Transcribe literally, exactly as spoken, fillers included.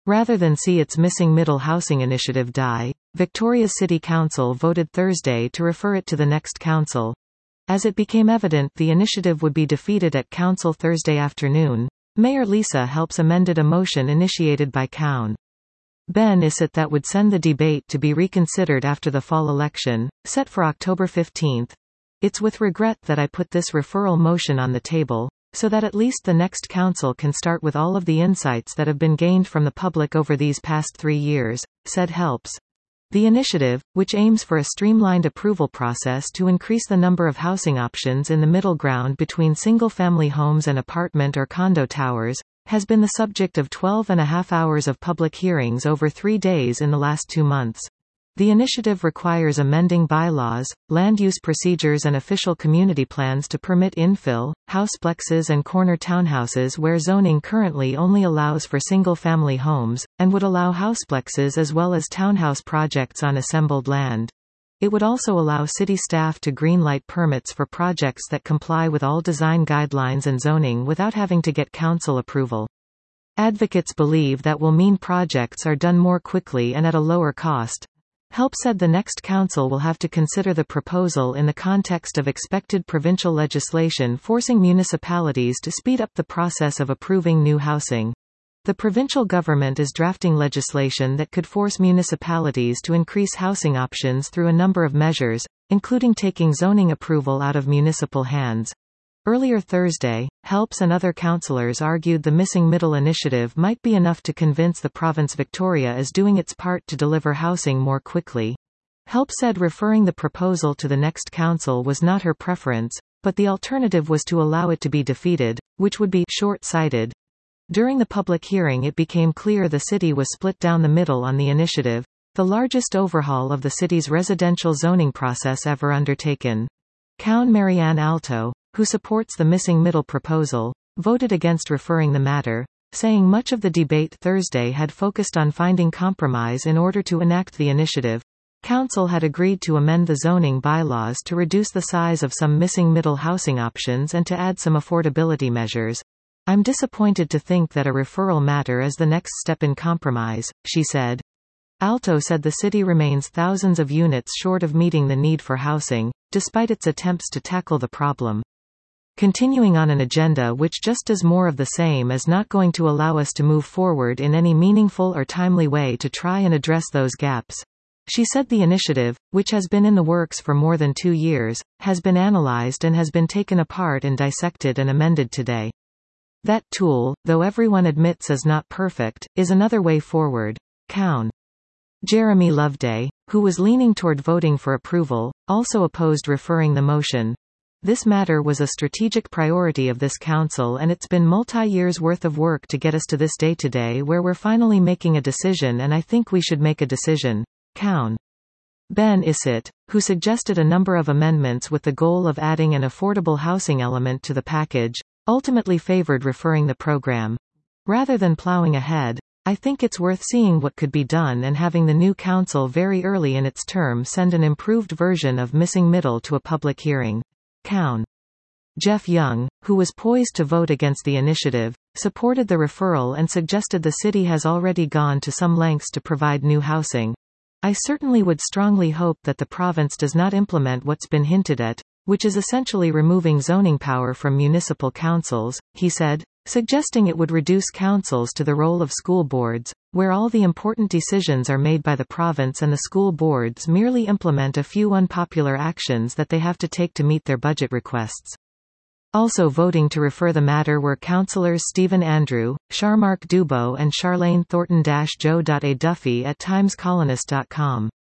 Rather than see its missing middle housing initiative die, Victoria's City Council voted Thursday to refer it to the next council. As it became evident the initiative would be defeated at council Thursday afternoon, Mayor Lisa Helps amended a motion initiated by Councillor Ben Isett that would send the debate to be reconsidered after the fall election, set for October fifteenth. It's with regret that I put this referral motion on the table, so that at least the next council can start with all of the insights that have been gained from the public over these past three years, said Helps. The initiative, which aims for a streamlined approval process to increase the number of housing options in the middle ground between single-family homes and apartment or condo towers, has been the subject of twelve and a half hours of public hearings over three days in the last two months. The initiative requires amending bylaws, land use procedures and official community plans to permit infill, houseplexes and corner townhouses where zoning currently only allows for single-family homes, and would allow houseplexes as well as townhouse projects on assembled land. It would also allow city staff to greenlight permits for projects that comply with all design guidelines and zoning without having to get council approval. Advocates believe that will mean projects are done more quickly and at a lower cost. Help said the next council will have to consider the proposal in the context of expected provincial legislation forcing municipalities to speed up the process of approving new housing. The provincial government is drafting legislation that could force municipalities to increase housing options through a number of measures, including taking zoning approval out of municipal hands. Earlier Thursday, Helps and other councillors argued the Missing Middle initiative might be enough to convince the province Victoria is doing its part to deliver housing more quickly. Helps said referring the proposal to the next council was not her preference, but the alternative was to allow it to be defeated, which would be short-sighted. During the public hearing it became clear the city was split down the middle on the initiative, the largest overhaul of the city's residential zoning process ever undertaken. Councillor Marianne Alto, who supports the Missing Middle proposal, voted against referring the matter, saying much of the debate Thursday had focused on finding compromise in order to enact the initiative. Council had agreed to amend the zoning bylaws to reduce the size of some missing middle housing options and to add some affordability measures. I'm disappointed to think that a referral matter is the next step in compromise, she said. Alto said the city remains thousands of units short of meeting the need for housing, despite its attempts to tackle the problem. Continuing on an agenda which just does more of the same is not going to allow us to move forward in any meaningful or timely way to try and address those gaps. She said the initiative, which has been in the works for more than two years, has been analyzed and has been taken apart and dissected and amended today. That tool, though everyone admits is not perfect, is another way forward. Councillor Jeremy Loveday, who was leaning toward voting for approval, also opposed referring the motion. This matter was a strategic priority of this council and it's been multi-years worth of work to get us to this day today where we're finally making a decision and I think we should make a decision. Councillor Ben Isett, who suggested a number of amendments with the goal of adding an affordable housing element to the package, ultimately favored referring the program. Rather than plowing ahead, I think it's worth seeing what could be done and having the new council very early in its term send an improved version of Missing Middle to a public hearing. Councillor Jeff Young, who was poised to vote against the initiative, supported the referral and suggested the city has already gone to some lengths to provide new housing. I certainly would strongly hope that the province does not implement what's been hinted at, which is essentially removing zoning power from municipal councils, he said, suggesting it would reduce councils to the role of school boards, where all the important decisions are made by the province and the school boards merely implement a few unpopular actions that they have to take to meet their budget requests. Also voting to refer the matter were councillors Stephen Andrew, Sharmark Dubo and Charlene Thornton-Joe. A Duffy at times colonist dot com.